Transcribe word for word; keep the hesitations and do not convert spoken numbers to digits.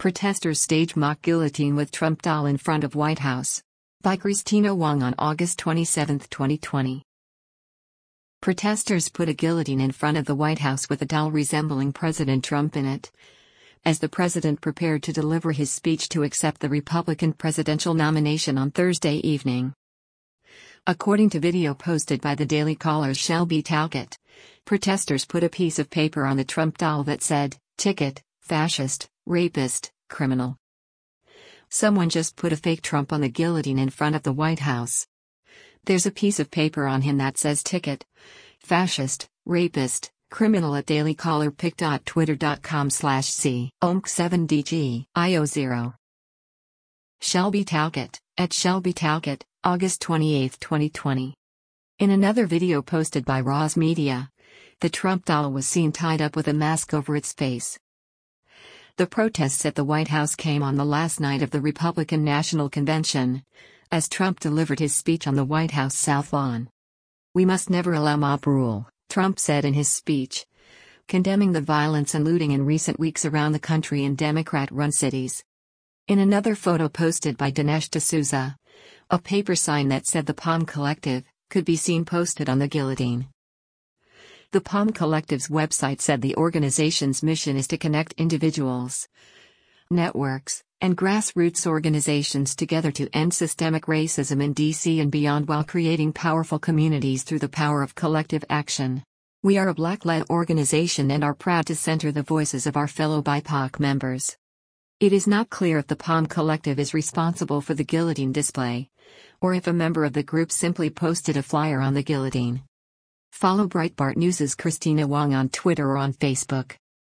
Protesters stage mock guillotine with Trump doll in front of White House. By Christina Wong on August twenty-seventh, twenty twenty. Protesters put a guillotine in front of the White House with a doll resembling President Trump in it, as the president prepared to deliver his speech to accept the Republican presidential nomination on Thursday evening. According to video posted by the Daily Caller's Shelby Talcott, protesters put a piece of paper on the Trump doll that said, "Ticket, fascist, rapist, criminal." Someone just put a fake Trump on the guillotine in front of the White House. There's a piece of paper on him that says ticket, fascist, rapist, criminal at dailycallerpic.twitter.com slash c omk 7 dg io 0. Shelby Talcott, at Shelby Talcott, August twenty-eighth, twenty twenty. In another video posted by Roz Media, the Trump doll was seen tied up with a mask over its face. The protests at the White House came on the last night of the Republican National Convention, as Trump delivered his speech on the White House South Lawn. "We must never allow mob rule," Trump said in his speech, condemning the violence and looting in recent weeks around the country in Democrat-run cities. In another photo posted by Dinesh D'Souza, a paper sign that said the Palm Collective could be seen posted on the guillotine. The Palm Collective's website said the organization's mission is to connect individuals, networks, and grassroots organizations together to end systemic racism in D C and beyond while creating powerful communities through the power of collective action. "We are a Black-led organization and are proud to center the voices of our fellow B I P O C members." It is not clear if the Palm Collective is responsible for the guillotine display, or if a member of the group simply posted a flyer on the guillotine. Follow Breitbart News' Christina Wong on Twitter or on Facebook.